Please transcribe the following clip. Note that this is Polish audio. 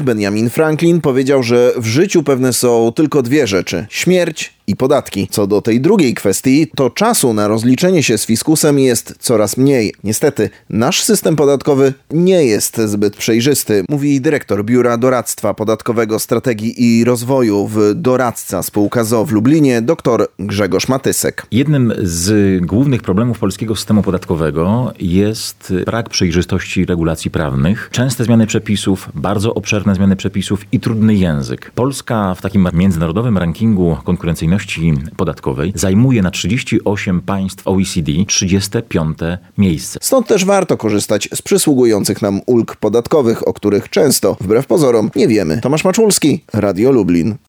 Benjamin Franklin powiedział, że w życiu pewne są tylko dwie rzeczy: śmierć i podatki. Co do tej drugiej kwestii, to czasu na rozliczenie się z fiskusem jest coraz mniej. Niestety, nasz system podatkowy nie jest zbyt przejrzysty, mówi dyrektor Biura Doradztwa Podatkowego, Strategii i Rozwoju w Doradca spółka z o.o. w Lublinie, dr Grzegorz Matysek. Jednym z głównych problemów polskiego systemu podatkowego jest brak przejrzystości regulacji prawnych, częste zmiany przepisów, bardzo obszerne zmiany przepisów i trudny język. Polska w takim międzynarodowym rankingu konkurencyjności podatkowej zajmuje na 38 państw OECD 35. miejsce. Stąd też warto korzystać z przysługujących nam ulg podatkowych, o których często, wbrew pozorom, nie wiemy. Tomasz Maczulski, Radio Lublin.